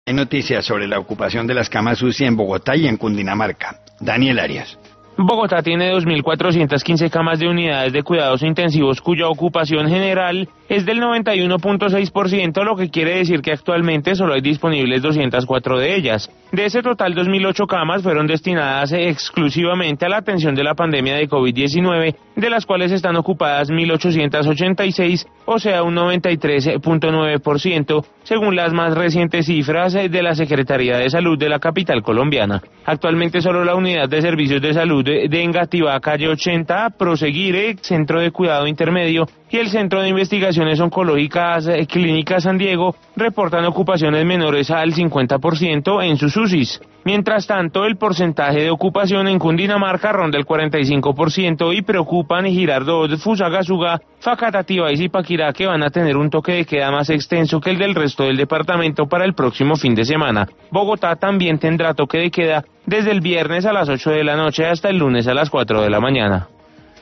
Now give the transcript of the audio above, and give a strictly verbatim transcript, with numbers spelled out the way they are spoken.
Hay noticias sobre la ocupación de las camas U C I en Bogotá y en Cundinamarca. Daniel Arias. Bogotá tiene dos mil cuatrocientas quince camas de unidades de cuidados intensivos cuya ocupación general es del noventa y uno punto seis por ciento, lo que quiere decir que actualmente solo hay disponibles doscientas cuatro de ellas. De ese total, dos mil ocho camas fueron destinadas exclusivamente a la atención de la pandemia de COVID diecinueve, de las cuales están ocupadas mil ochocientas ochenta y seis, o sea un noventa y tres punto nueve por ciento, según las más recientes cifras de la Secretaría de Salud de la capital colombiana. Actualmente solo la unidad de servicios de salud de Engativá, calle ochenta, Proseguire, Centro de Cuidado Intermedio, y el Centro de Investigaciones Oncológicas Clínica San Diego reportan ocupaciones menores al cincuenta por ciento en sus U C Is. Mientras tanto, el porcentaje de ocupación en Cundinamarca ronda el cuarenta y cinco por ciento y preocupan Girardot, Fusagasugá, Facatativá y Zipaquirá, que van a tener un toque de queda más extenso que el del resto del departamento para el próximo fin de semana. Bogotá también tendrá toque de queda desde el viernes a las ocho de la noche hasta el lunes a las cuatro de la mañana.